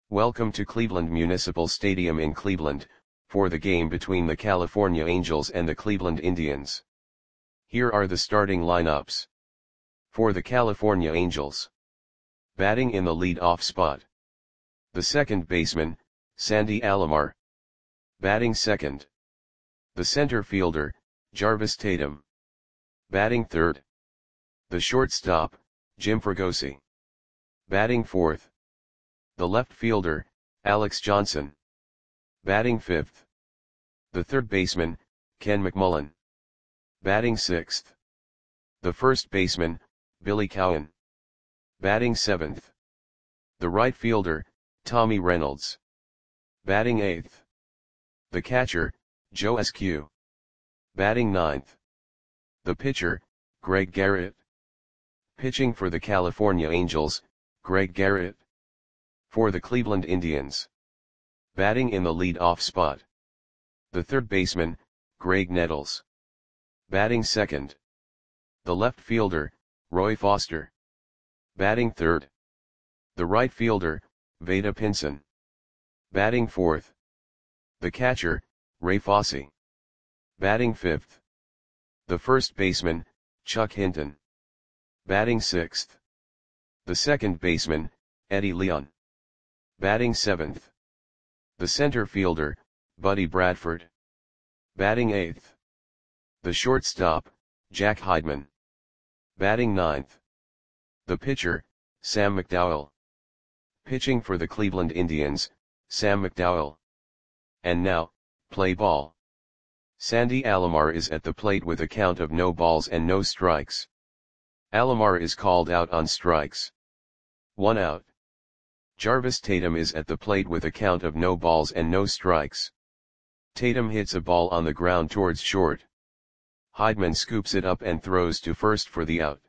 Welcome to Cleveland Municipal Stadium in Cleveland, for the game between the California Angels and the Cleveland Indians. Here are the starting lineups. For the California Angels. Batting in the lead-off spot. The second baseman, Sandy Alomar. Batting second. The center fielder, Jarvis Tatum. Batting third. The shortstop, Jim Fregosi. Batting fourth. The left fielder, Alex Johnson. Batting fifth. The third baseman, Ken McMullen. Batting sixth. The first baseman, Billy Cowan. Batting seventh. The right fielder, Tommy Reynolds. Batting eighth. The catcher, Joe Askew. Batting ninth. The pitcher, Greg Garrett. Pitching for the California Angels, Greg Garrett. For the Cleveland Indians. Batting in the lead-off spot. The third baseman, Greg Nettles. Batting second. The left fielder, Roy Foster. Batting third. The right fielder, Vada Pinson. Batting fourth. The catcher, Ray Fosse. Batting fifth. The first baseman, Chuck Hinton. Batting sixth. The second baseman, Eddie Leon. Batting seventh. The center fielder, Buddy Bradford. Batting eighth. The shortstop, Jack Heidman. Batting ninth. The pitcher, Sam McDowell. Pitching for the Cleveland Indians, Sam McDowell. And now, play ball. Sandy Alomar is at the plate with a count of no balls and no strikes. Alomar is called out on strikes. 1 out. Jarvis Tatum is at the plate with a count of no balls and no strikes. Tatum hits a ball on the ground towards short. Heidman scoops it up and throws to first for the out.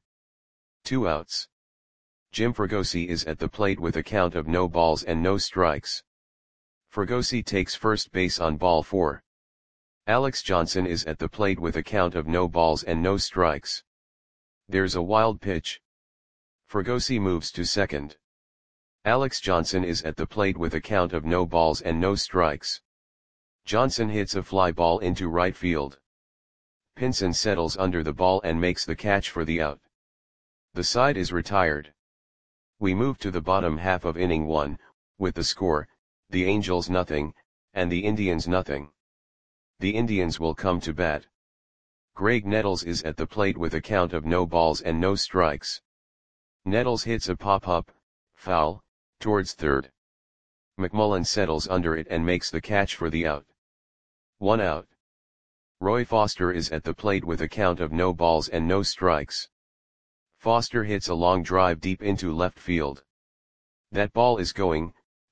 2 outs. Jim Fregosi is at the plate with a count of no balls and no strikes. Fregosi takes first base on ball 4. Alex Johnson is at the plate with a count of no balls and no strikes. There's a wild pitch. Fregosi moves to second. Alex Johnson is at the plate with a count of no balls and no strikes. Johnson hits a fly ball into right field. Pinson settles under the ball and makes the catch for the out. The side is retired. We move to the bottom half of inning 1, with the score, the Angels nothing, and the Indians nothing. The Indians will come to bat. Greg Nettles is at the plate with a count of no balls and no strikes. Nettles hits a pop-up, foul, towards third. McMullen settles under it and makes the catch for the out. 1 out. Roy Foster is at the plate with a count of no balls and no strikes. Foster hits a long drive deep into left field. That ball is gone.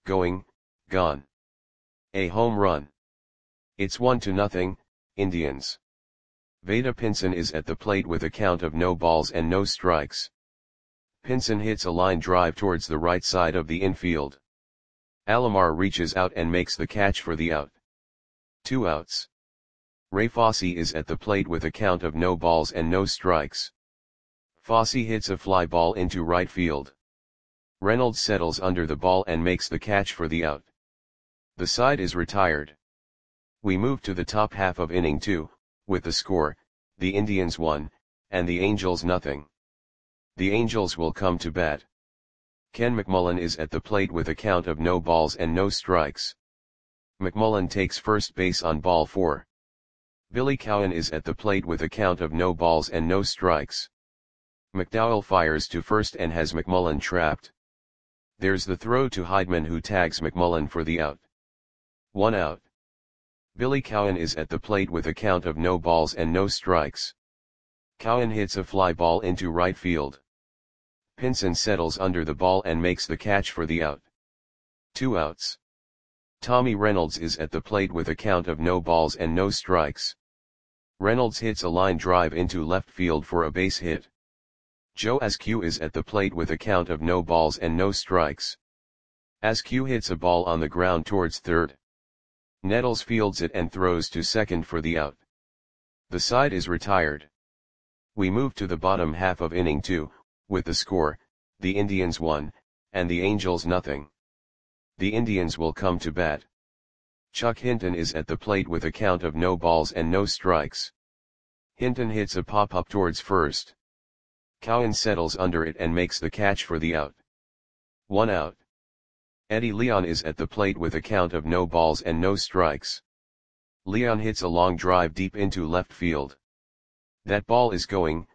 A home run. It's 1-0, Indians. Vada Pinson is at the plate with a count of no balls and no strikes. Pinson hits a line drive towards the right side of the infield. Alomar reaches out and makes the catch for the out. 2 outs. Ray Fosse is at the plate with a count of no balls and no strikes. Fosse hits a fly ball into right field. Reynolds settles under the ball and makes the catch for the out. The side is retired. We move to the top half of inning 2, with the score, the Indians 1, and the Angels nothing. The Angels will come to bat. Ken McMullen is at the plate with a count of no balls and no strikes. McMullen takes first base on ball 4. Billy Cowan is at the plate with a count of no balls and no strikes. McDowell fires to first and has McMullen trapped. There's the throw to Heidman, who tags McMullen for the out. 1 out. Billy Cowan is at the plate with a count of no balls and no strikes. Cowan hits a fly ball into right field. Pinson settles under the ball and makes the catch for the out. 2 outs. Tommy Reynolds is at the plate with a count of no balls and no strikes. Reynolds hits a line drive into left field for a base hit. Joe Askew is at the plate with a count of no balls and no strikes. Askew hits a ball on the ground towards third. Nettles fields it and throws to second for the out. The side is retired. We move to the bottom half of inning 2, with the score, the Indians 1, and the Angels nothing. The Indians will come to bat. Chuck Hinton is at the plate with a count of no balls and no strikes. Hinton hits a pop-up towards first. Cowan settles under it and makes the catch for the out. 1 out. Eddie Leon is at the plate with a count of no balls and no strikes. Leon hits a long drive deep into left field. That ball is gone.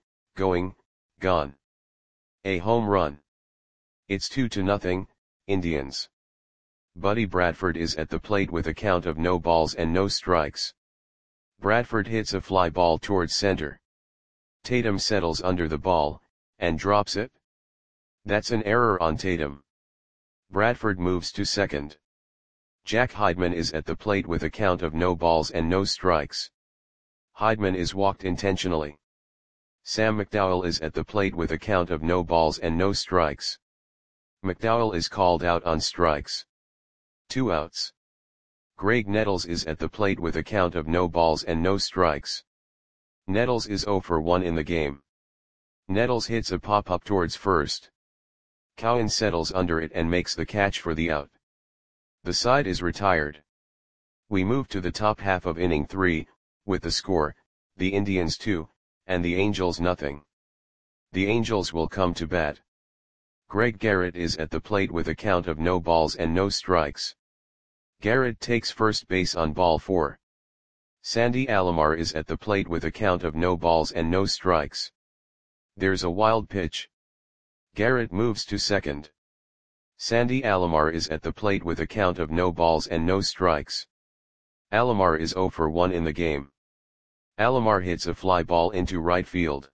A home run. It's 2-0, Indians. Buddy Bradford is at the plate with a count of no balls and no strikes. Bradford hits a fly ball towards center. Tatum settles under the ball, and drops it. That's an error on Tatum. Bradford moves to second. Jack Heidman is at the plate with a count of no balls and no strikes. Heidman is walked intentionally. Sam McDowell is at the plate with a count of no balls and no strikes. McDowell is called out on strikes. 2 outs. Greg Nettles is at the plate with a count of no balls and no strikes. Nettles is 0 for 1 in the game. Nettles hits a pop-up towards first. Cowan settles under it and makes the catch for the out. The side is retired. We move to the top half of inning 3, with the score, the Indians 2, and the Angels nothing. The Angels will come to bat. Greg Garrett is at the plate with a count of no balls and no strikes. Garrett takes first base on ball 4. Sandy Alomar is at the plate with a count of no balls and no strikes. There's a wild pitch. Garrett moves to second. Sandy Alomar is at the plate with a count of no balls and no strikes. Alomar is 0 for 1 in the game. Alomar hits a fly ball into right field.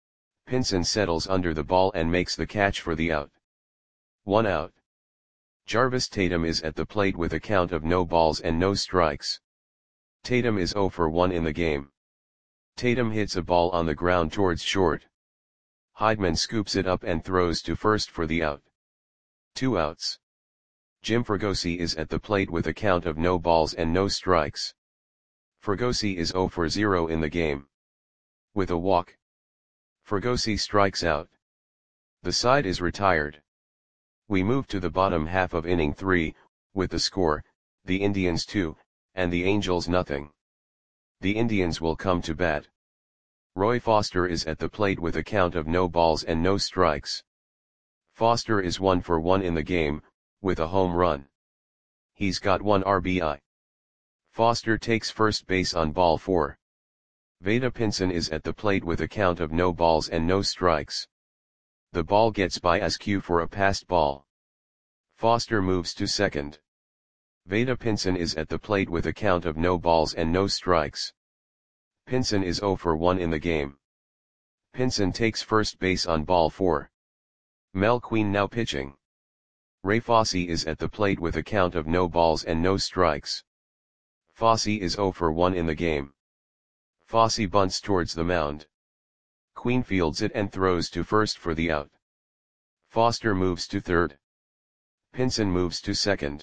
Pinson settles under the ball and makes the catch for the out. 1 out. Jarvis Tatum is at the plate with a count of no balls and no strikes. Tatum is 0 for 1 in the game. Tatum hits a ball on the ground towards short. Heidman scoops it up and throws to first for the out. 2 outs. Jim Fregosi is at the plate with a count of no balls and no strikes. Fregosi is 0 for 0 in the game. With a walk, Fregosi strikes out. The side is retired. We move to the bottom half of inning 3, with the score, the Indians 2, and the Angels nothing. The Indians will come to bat. Roy Foster is at the plate with a count of no balls and no strikes. Foster is 1 for 1 in the game, with a home run. He's got 1 RBI. Foster takes first base on ball 4. Vada Pinson is at the plate with a count of no balls and no strikes. The ball gets by SQ for a passed ball. Foster moves to second. Vada Pinson is at the plate with a count of no balls and no strikes. Pinson is 0 for 1 in the game. Pinson takes first base on ball 4. Mel Queen now pitching. Ray Fosse is at the plate with a count of no balls and no strikes. Fosse is 0 for 1 in the game. Fosse bunts towards the mound. Queen fields it and throws to first for the out. Foster moves to third. Pinson moves to second.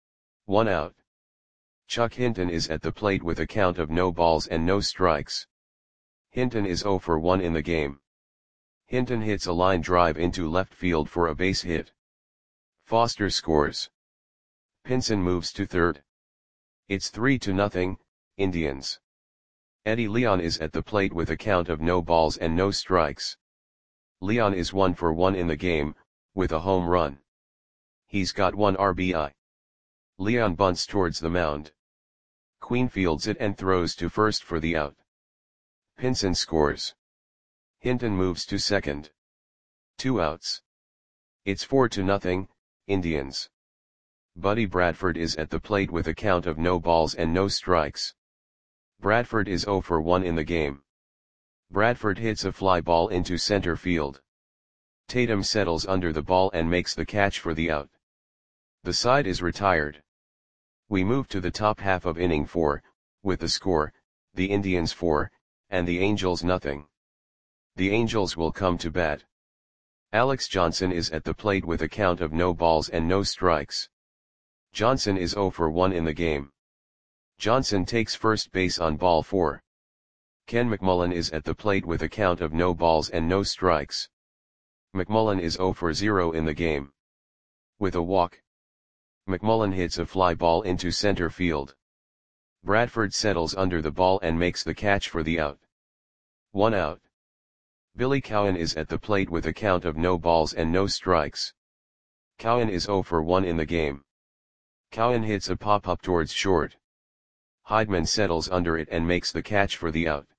1 out. Chuck Hinton is at the plate with a count of no balls and no strikes. Hinton is 0 for 1 in the game. Hinton hits a line drive into left field for a base hit. Foster scores. Pinson moves to third. It's 3-0, Indians. Eddie Leon is at the plate with a count of no balls and no strikes. Leon is 1 for 1 in the game, with a home run. He's got 1 RBI. Leon bunts towards the mound. Queen fields it and throws to first for the out. Pinson scores. Hinton moves to second. 2 outs. It's 4-0, Indians. Buddy Bradford is at the plate with a count of no balls and no strikes. Bradford is 0 for 1 in the game. Bradford hits a fly ball into center field. Tatum settles under the ball and makes the catch for the out. The side is retired. We move to the top half of inning 4, with the score, the Indians 4, and the Angels nothing. The Angels will come to bat. Alex Johnson is at the plate with a count of no balls and no strikes. Johnson is 0 for 1 in the game. Johnson takes first base on ball 4. Ken McMullen is at the plate with a count of no balls and no strikes. McMullen is 0 for 0 in the game. With a walk, McMullen hits a fly ball into center field. Bradford settles under the ball and makes the catch for the out. 1 out. Billy Cowan is at the plate with a count of no balls and no strikes. Cowan is 0 for 1 in the game. Cowan hits a pop-up towards short. Heidman settles under it and makes the catch for the out.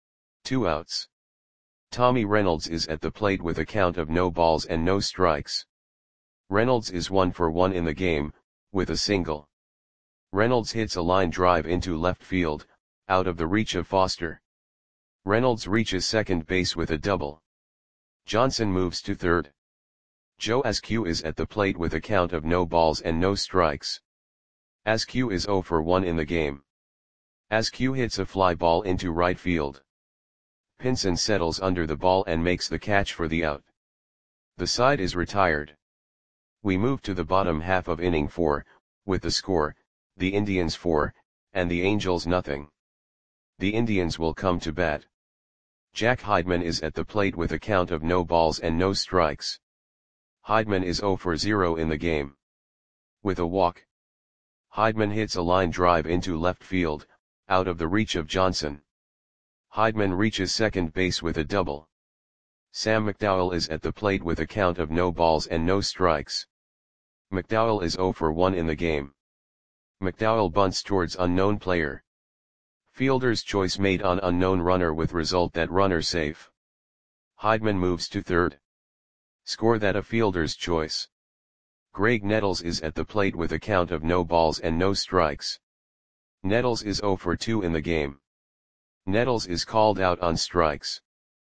2 outs. Tommy Reynolds is at the plate with a count of no balls and no strikes. Reynolds is 1 for 1 in the game, with a single. Reynolds hits a line drive into left field, out of the reach of Foster. Reynolds reaches second base with a double. Johnson moves to third. Joe Askew is at the plate with a count of no balls and no strikes. Askew is 0 for 1 in the game. Askew hits a fly ball into right field. Pinson settles under the ball and makes the catch for the out. The side is retired. We move to the bottom half of inning 4, with the score, the Indians 4, and the Angels nothing. The Indians will come to bat. Jack Heidman is at the plate with a count of no balls and no strikes. Heidman is 0 for 0 in the game. With a walk. Heidman hits a line drive into left field, out of the reach of Johnson. Heidman reaches second base with a double. Sam McDowell is at the plate with a count of no balls and no strikes. McDowell is 0 for 1 in the game. McDowell bunts towards unknown player. Fielder's choice made on unknown runner with result that runner safe. Heidman moves to third. Score that a fielder's choice. Greg Nettles is at the plate with a count of no balls and no strikes. Nettles is 0 for 2 in the game. Nettles is called out on strikes.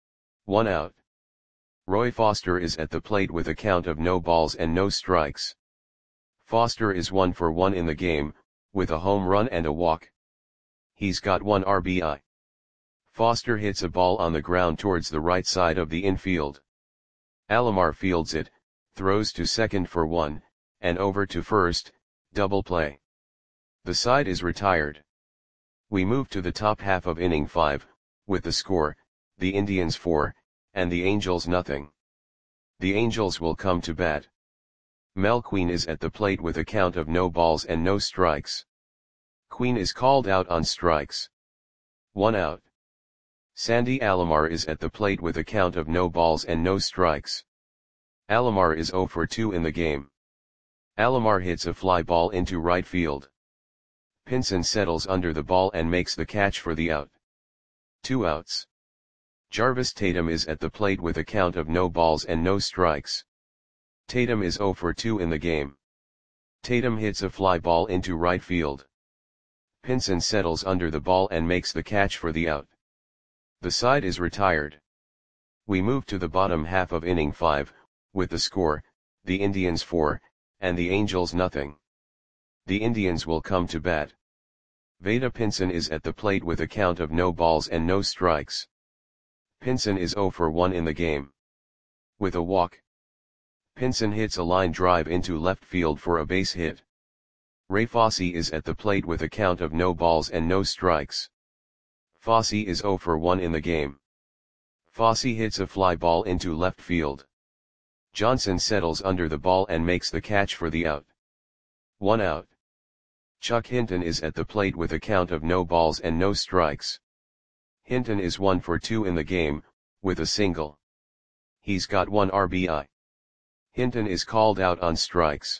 1 out. Roy Foster is at the plate with a count of no balls and no strikes. Foster is 1 for 1 in the game, with a home run and a walk. He's got 1 RBI. Foster hits a ball on the ground towards the right side of the infield. Alomar fields it, throws to second for 1, and over to first, double play. The side is retired. We move to the top half of inning 5, with the score, the Indians 4, and the Angels nothing. The Angels will come to bat. Mel Queen is at the plate with a count of no balls and no strikes. Queen is called out on strikes. 1 out. Sandy Alomar is at the plate with a count of no balls and no strikes. Alomar is 0 for 2 in the game. Alomar hits a fly ball into right field. Pinson settles under the ball and makes the catch for the out. 2 outs. Jarvis Tatum is at the plate with a count of no balls and no strikes. Tatum is 0 for 2 in the game. Tatum hits a fly ball into right field. Pinson settles under the ball and makes the catch for the out. The side is retired. We move to the bottom half of inning 5, with the score, the Indians 4, and the Angels nothing. The Indians will come to bat. Vada Pinson is at the plate with a count of no balls and no strikes. Pinson is 0 for 1 in the game. With a walk. Pinson hits a line drive into left field for a base hit. Ray Fosse is at the plate with a count of no balls and no strikes. Fosse is 0 for 1 in the game. Fosse hits a fly ball into left field. Johnson settles under the ball and makes the catch for the out. 1 out. Chuck Hinton is at the plate with a count of no balls and no strikes. Hinton is 1 for 2 in the game, with a single. He's got 1 RBI. Hinton is called out on strikes.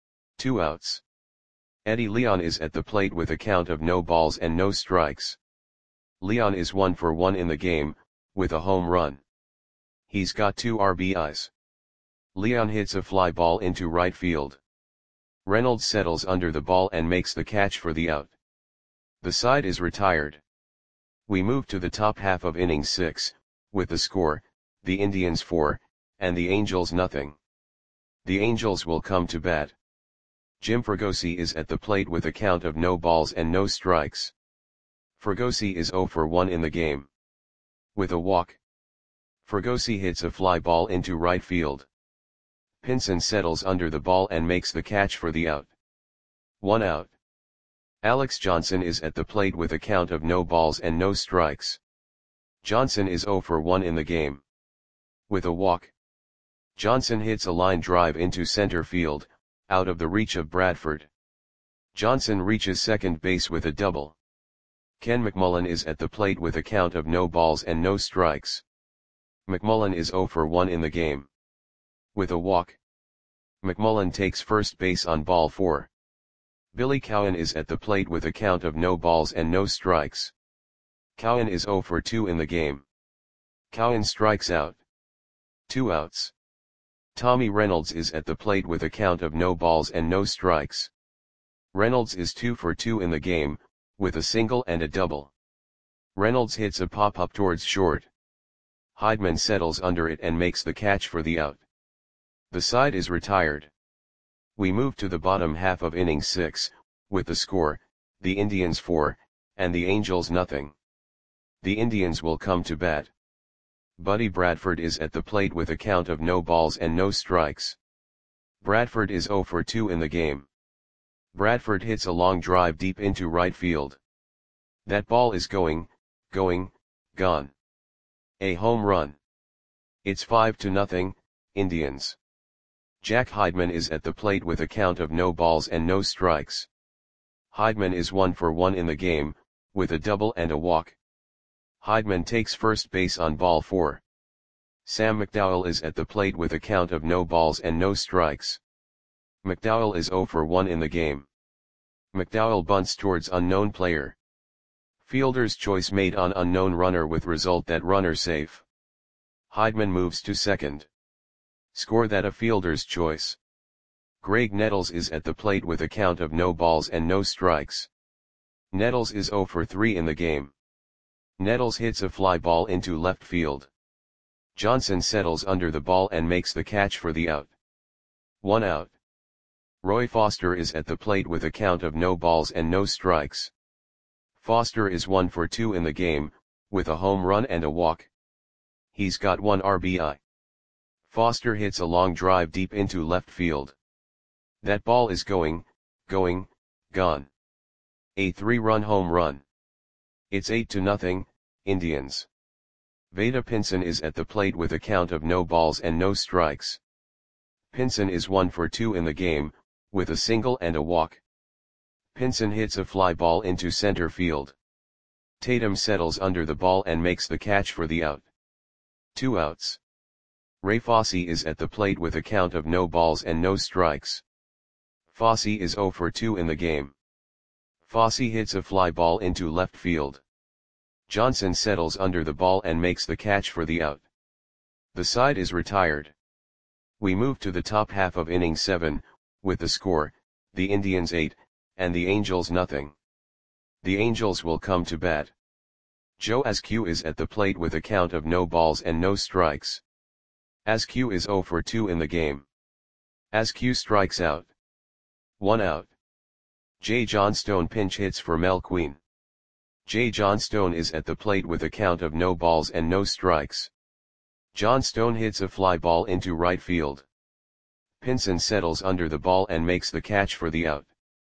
2 outs. Eddie Leon is at the plate with a count of no balls and no strikes. Leon is 1 for 1 in the game, with a home run. He's got 2 RBIs. Leon hits a fly ball into right field. Reynolds settles under the ball and makes the catch for the out. The side is retired. We move to the top half of inning 6, with the score, the Indians 4, and the Angels nothing. The Angels will come to bat. Jim Fregosi is at the plate with a count of no balls and no strikes. Fregosi is 0 for 1 in the game. With a walk. Fregosi hits a fly ball into right field. Pinson settles under the ball and makes the catch for the out. 1 out. Alex Johnson is at the plate with a count of no balls and no strikes. Johnson is 0 for 1 in the game. With a walk. Johnson hits a line drive into center field, out of the reach of Bradford. Johnson reaches second base with a double. Ken McMullen is at the plate with a count of no balls and no strikes. McMullen is 0 for 1 in the game. With a walk, McMullen takes first base on ball 4. Billy Cowan is at the plate with a count of no balls and no strikes. Cowan is 0 for 2 in the game. Cowan strikes out. 2 outs. Tommy Reynolds is at the plate with a count of no balls and no strikes. Reynolds is 2 for 2 in the game, with a single and a double. Reynolds hits a pop-up towards short. Heidman settles under it and makes the catch for the out. The side is retired. We move to the bottom half of inning 6, with the score, the Indians 4, and the Angels nothing. The Indians will come to bat. Buddy Bradford is at the plate with a count of no balls and no strikes. Bradford is 0 for 2 in the game. Bradford hits a long drive deep into right field. That ball is going, gone. A home run. It's 5-0, Indians. Jack Heidman is at the plate with a count of no balls and no strikes. Heidman is 1 for 1 in the game, with a double and a walk. Heidman takes first base on ball 4. Sam McDowell is at the plate with a count of no balls and no strikes. McDowell is 0 for 1 in the game. McDowell bunts towards unknown player. Fielder's choice made on unknown runner with result that runner safe. Heidman moves to second. Score that a fielder's choice. Greg Nettles is at the plate with a count of no balls and no strikes. Nettles is 0 for 3 in the game. Nettles hits a fly ball into left field. Johnson settles under the ball and makes the catch for the out. 1 out. Roy Foster is at the plate with a count of no balls and no strikes. Foster is 1 for 2 in the game, with a home run and a walk. He's got 1 RBI. Foster hits a long drive deep into left field. That ball is going, gone. A 3-run home run. It's 8-0, Indians. Vada Pinson is at the plate with a count of no balls and no strikes. Pinson is 1 for 2 in the game, with a single and a walk. Pinson hits a fly ball into center field. Tatum settles under the ball and makes the catch for the out. 2 outs. Ray Fosse is at the plate with a count of no balls and no strikes. Fosse is 0 for 2 in the game. Fosse hits a fly ball into left field. Johnson settles under the ball and makes the catch for the out. The side is retired. We move to the top half of inning 7, with the score, the Indians 8, and the Angels nothing. The Angels will come to bat. Joe Askew is at the plate with a count of no balls and no strikes. Askew is 0 for 2 in the game. Askew strikes out. 1 out. Jay Johnstone pinch hits for Mel Queen. Jay Johnstone is at the plate with a count of no balls and no strikes. Johnstone hits a fly ball into right field. Pinson settles under the ball and makes the catch for the out.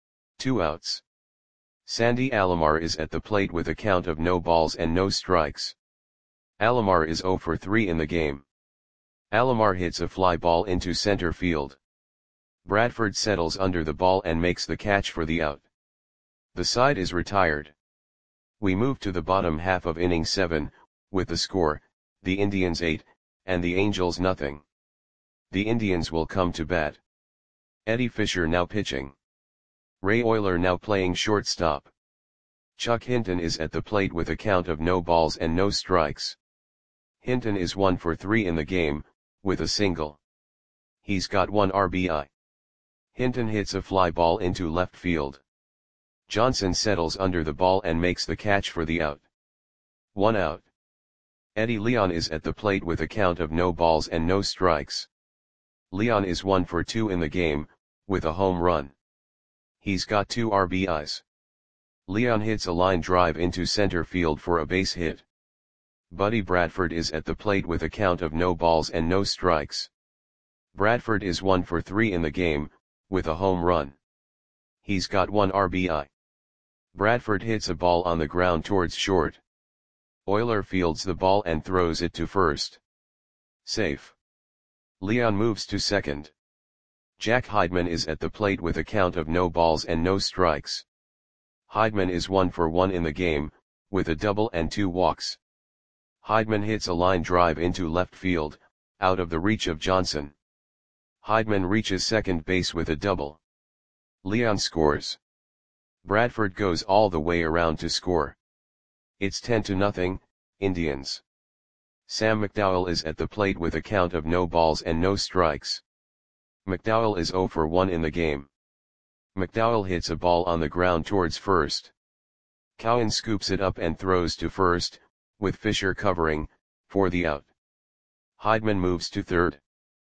2 outs. Sandy Alomar is at the plate with a count of no balls and no strikes. Alomar is 0 for 3 in the game. Alomar hits a fly ball into center field. Bradford settles under the ball and makes the catch for the out. The side is retired. We move to the bottom half of inning 7, with the score, the Indians 8, and the Angels nothing. The Indians will come to bat. Eddie Fisher now pitching. Ray Oyler now playing shortstop. Chuck Hinton is at the plate with a count of no balls and no strikes. Hinton is 1 for 3 in the game, with a single. He's got 1 RBI. Hinton hits a fly ball into left field. Johnson settles under the ball and makes the catch for the out. 1 out. Eddie Leon is at the plate with a count of no balls and no strikes. Leon is 1 for 2 in the game, with a home run. He's got 2 RBIs. Leon hits a line drive into center field for a base hit. Buddy Bradford is at the plate with a count of no balls and no strikes. Bradford is 1 for 3 in the game, with a home run. He's got 1 RBI. Bradford hits a ball on the ground towards short. Oyler fields the ball and throws it to first. Safe. Leon moves to second. Jack Heidman is at the plate with a count of no balls and no strikes. Heidman is 1 for 1 in the game, with a double and 2 walks. Heidman hits a line drive into left field, out of the reach of Johnson. Heidman reaches second base with a double. Leon scores. Bradford goes all the way around to score. It's 10-0, Indians. Sam McDowell is at the plate with a count of no balls and no strikes. McDowell is 0 for 1 in the game. McDowell hits a ball on the ground towards first. Cowan scoops it up and throws to first, with Fisher covering, for the out. Heidman moves to third.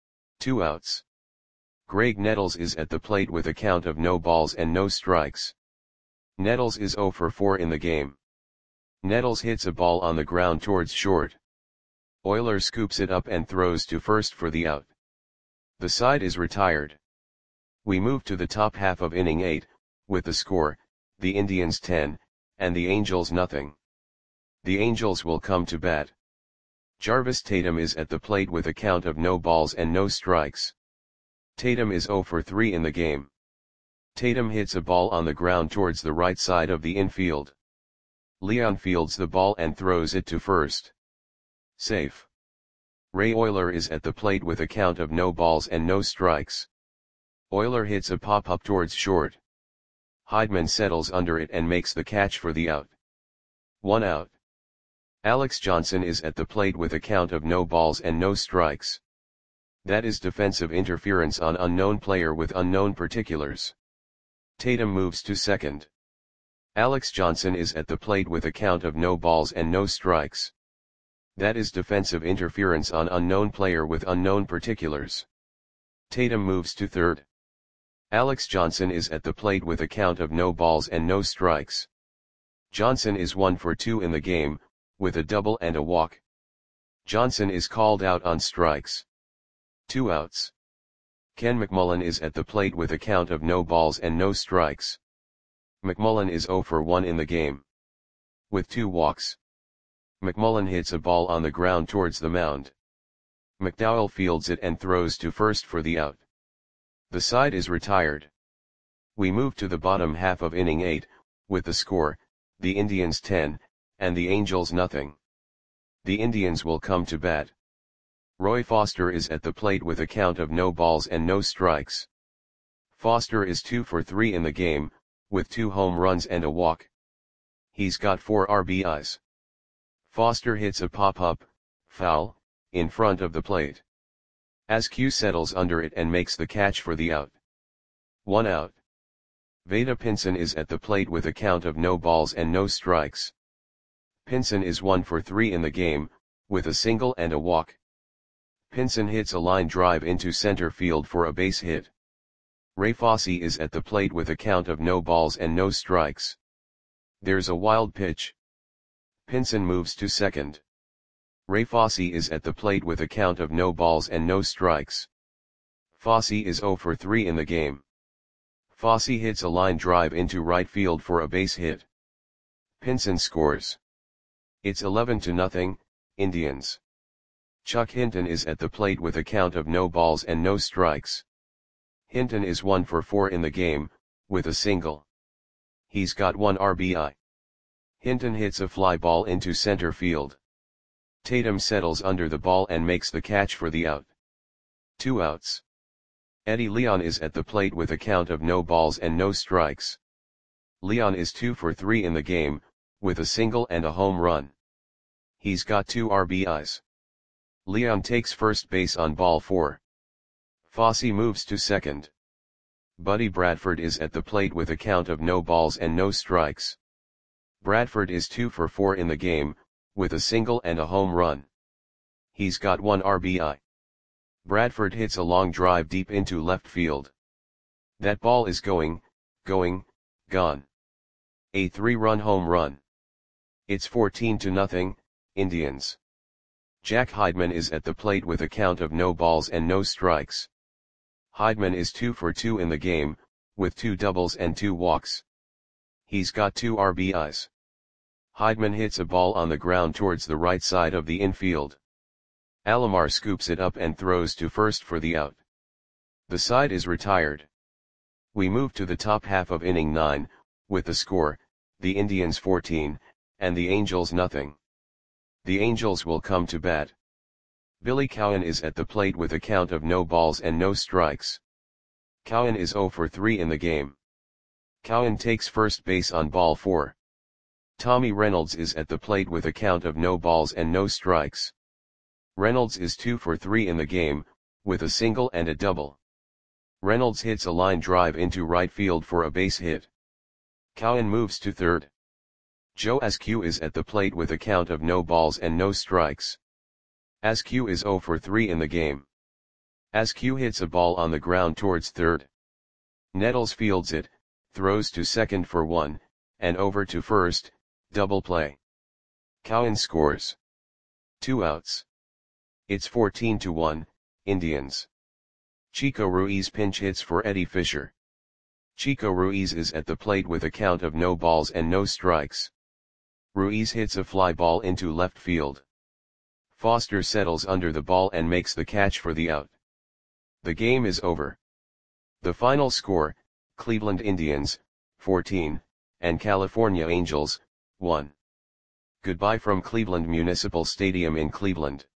2 outs. Greg Nettles is at the plate with a count of no balls and no strikes. Nettles is 0 for 4 in the game. Nettles hits a ball on the ground towards short. Oyler scoops it up and throws to first for the out. The side is retired. We move to the top half of inning 8, with the score, the Indians 10, and the Angels nothing. The Angels will come to bat. Jarvis Tatum is at the plate with a count of no balls and no strikes. Tatum is 0 for 3 in the game. Tatum hits a ball on the ground towards the right side of the infield. Leon fields the ball and throws it to first. Safe. Ray Oyler is at the plate with a count of no balls and no strikes. Oyler hits a pop-up towards short. Heidman settles under it and makes the catch for the out. 1 out. Alex Johnson is at the plate with a count of no balls and no strikes. That is defensive interference on unknown player with unknown particulars. Tatum moves to second. Alex Johnson is at the plate with a count of no balls and no strikes. That is defensive interference on unknown player with unknown particulars. Tatum moves to third. Alex Johnson is at the plate with a count of no balls and no strikes. Johnson is 1 for 2 in the game, with a double and a walk. Johnson is called out on strikes. 2 outs. Ken McMullen is at the plate with a count of no balls and no strikes. McMullen is 0 for 1 in the game. With 2 walks. McMullen hits a ball on the ground towards the mound. McDowell fields it and throws to first for the out. The side is retired. We move to the bottom half of inning 8, with the score, the Indians 10, and the Angels nothing. The Indians will come to bat. Roy Foster is at the plate with a count of no balls and no strikes. Foster is 2 for 3 in the game, with 2 home runs and a walk. He's got 4 RBIs. Foster hits a pop-up, foul, in front of the plate. Askew settles under it and makes the catch for the out. 1 out. Vada Pinson is at the plate with a count of no balls and no strikes. Pinson is 1 for 3 in the game, with a single and a walk. Pinson hits a line drive into center field for a base hit. Ray Fosse is at the plate with a count of no balls and no strikes. There's a wild pitch. Pinson moves to second. Ray Fosse is at the plate with a count of no balls and no strikes. Fosse is 0 for 3 in the game. Fosse hits a line drive into right field for a base hit. Pinson scores. It's 11-0, Indians. Chuck Hinton is at the plate with a count of no balls and no strikes. Hinton is 1 for 4 in the game, with a single. He's got 1 RBI. Hinton hits a fly ball into center field. Tatum settles under the ball and makes the catch for the out. 2 outs. Eddie Leon is at the plate with a count of no balls and no strikes. Leon is 2 for 3 in the game, with a single and a home run. He's got 2 RBIs. Leon takes first base on ball 4. Fosse moves to second. Buddy Bradford is at the plate with a count of no balls and no strikes. Bradford is 2 for 4 in the game, with a single and a home run. He's got 1 RBI. Bradford hits a long drive deep into left field. That ball is gone. A 3-run home run. It's 14-0, Indians. Jack Heidman is at the plate with a count of no balls and no strikes. Heidman is 2 for 2 in the game, with 2 doubles and 2 walks. He's got 2 RBIs. Heidman hits a ball on the ground towards the right side of the infield. Alomar scoops it up and throws to first for the out. The side is retired. We move to the top half of inning 9, with the score, the Indians 14, and the Angels nothing. The Angels will come to bat. Billy Cowan is at the plate with a count of no balls and no strikes. Cowan is 0 for 3 in the game. Cowan takes first base on ball 4. Tommy Reynolds is at the plate with a count of no balls and no strikes. Reynolds is 2 for 3 in the game, with a single and a double. Reynolds hits a line drive into right field for a base hit. Cowan moves to third. Joe Askew is at the plate with a count of no balls and no strikes. Askew is 0 for 3 in the game. Askew hits a ball on the ground towards third. Nettles fields it, throws to second for 1, and over to first, double play. Cowan scores. 2 outs. It's 14-1, Indians. Chico Ruiz pinch hits for Eddie Fisher. Chico Ruiz is at the plate with a count of no balls and no strikes. Ruiz hits a fly ball into left field. Foster settles under the ball and makes the catch for the out. The game is over. The final score, Cleveland Indians, 14, and California Angels, 1. Goodbye from Cleveland Municipal Stadium in Cleveland.